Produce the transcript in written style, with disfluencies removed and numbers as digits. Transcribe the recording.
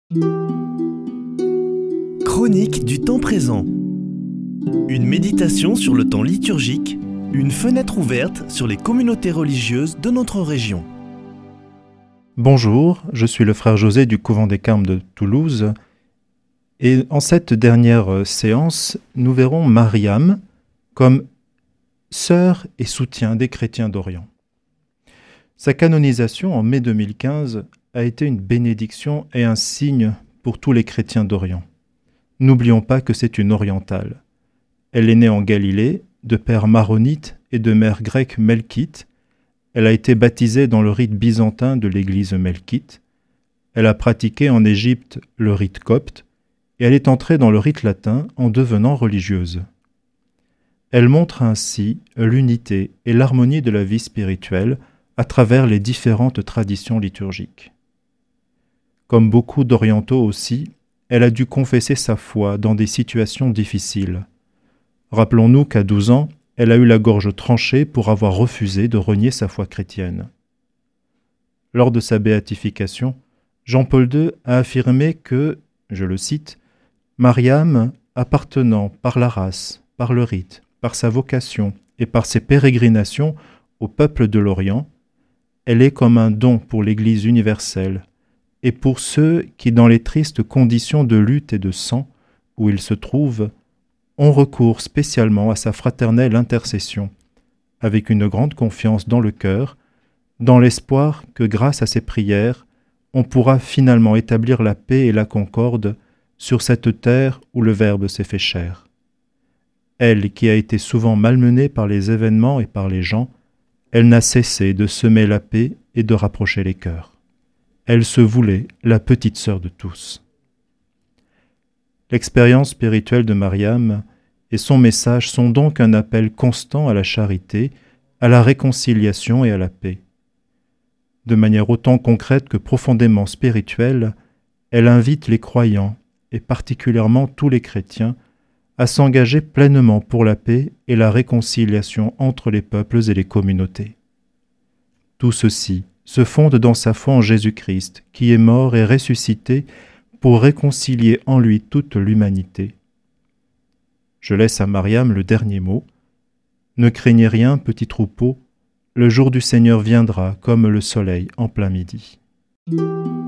Chronique du temps présent. Une méditation sur le temps liturgique, une fenêtre ouverte sur les communautés religieuses de notre région. Bonjour, je suis le frère José du couvent des Carmes de Toulouse et en cette dernière séance, nous verrons Mariam comme sœur et soutien des chrétiens d'Orient. Sa canonisation en mai 2015 a été une bénédiction et un signe pour tous les chrétiens d'Orient. N'oublions pas que c'est une orientale. Elle est née en Galilée, de père maronite et de mère grecque melkite. Elle a été baptisée dans le rite byzantin de l'église melkite. Elle a pratiqué en Égypte le rite copte et elle est entrée dans le rite latin en devenant religieuse. Elle montre ainsi l'unité et l'harmonie de la vie spirituelle à travers les différentes traditions liturgiques. Comme beaucoup d'orientaux aussi, elle a dû confesser sa foi dans des situations difficiles. Rappelons-nous qu'à 12 ans, elle a eu la gorge tranchée pour avoir refusé de renier sa foi chrétienne. Lors de sa béatification, Jean-Paul II a affirmé que, je le cite, « Mariam, appartenant par la race, par le rite, par sa vocation et par ses pérégrinations au peuple de l'Orient, elle est comme un don pour l'Église universelle et pour ceux qui, dans les tristes conditions de lutte et de sang où ils se trouvent, ont recours spécialement à sa fraternelle intercession, avec une grande confiance dans le cœur, dans l'espoir que grâce à ses prières, on pourra finalement établir la paix et la concorde sur cette terre où le Verbe s'est fait chair. Elle, qui a été souvent malmenée par les événements et par les gens, elle n'a cessé de semer la paix et de rapprocher les cœurs. Elle se voulait la petite sœur de tous. L'expérience spirituelle de Mariam et son message sont donc un appel constant à la charité, à la réconciliation et à la paix. De manière autant concrète que profondément spirituelle, elle invite les croyants, et particulièrement tous les chrétiens, à s'engager pleinement pour la paix et la réconciliation entre les peuples et les communautés. Tout ceci se fonde dans sa foi en Jésus-Christ, qui est mort et ressuscité pour réconcilier en lui toute l'humanité. Je laisse à Mariam le dernier mot. Ne craignez rien, petit troupeau, le jour du Seigneur viendra comme le soleil en plein midi.